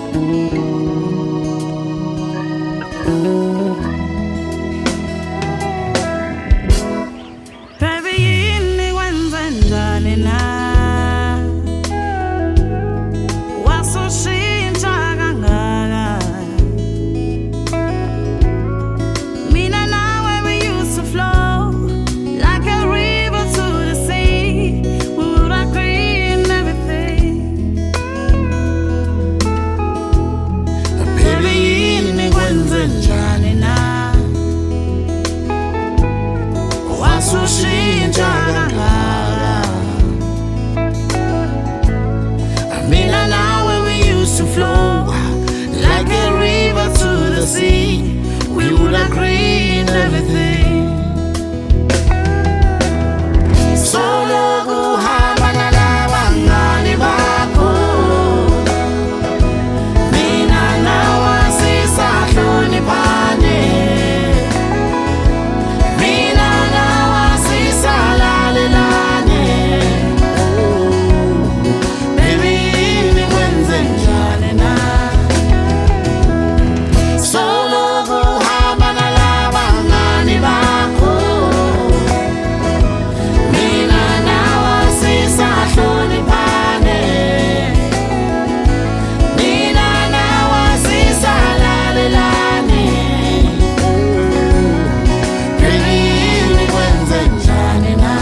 Mina now where we used to flow like a river to the sea, we would agree in everything. Solo kuhamba nalabangani bakho, mina nawe sisahloniphane, mina nawe sisalalelane. Baby nikwenze njani na solo kuhamba nalabangani bakho, mina nawe sisahloniphane, mina nawe sisalalelane. Baby nikwenze njani na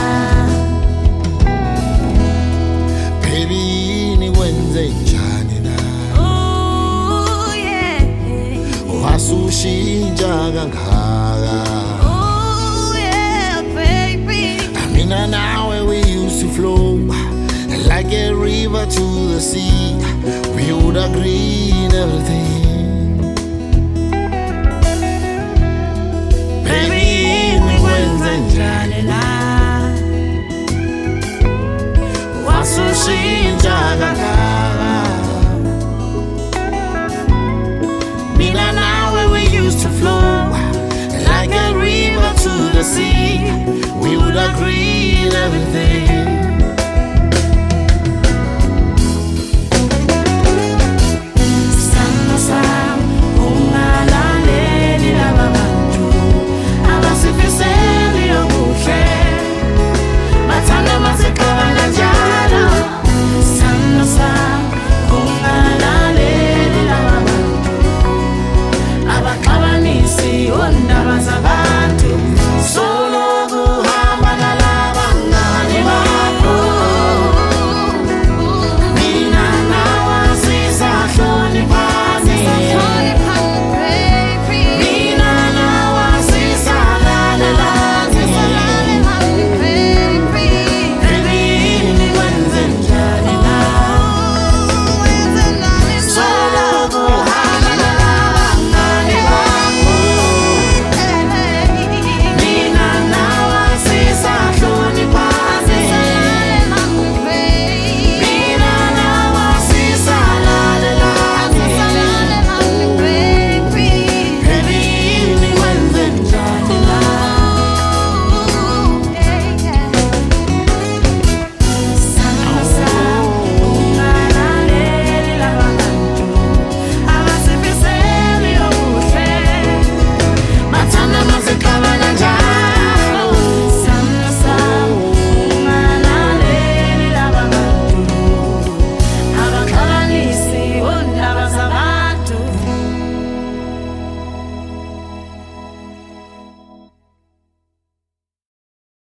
baby nikwenze njani na Ooh, yeah. wasushintsha kangaka. Ooh, yeah, baby. Mina nawe we used to flow like a river to the sea, we would agree in everything. Baby nikwenze njani na wasushintsha kangaka. Mina nawe we used to flow like a river to the sea, we would agree in everything.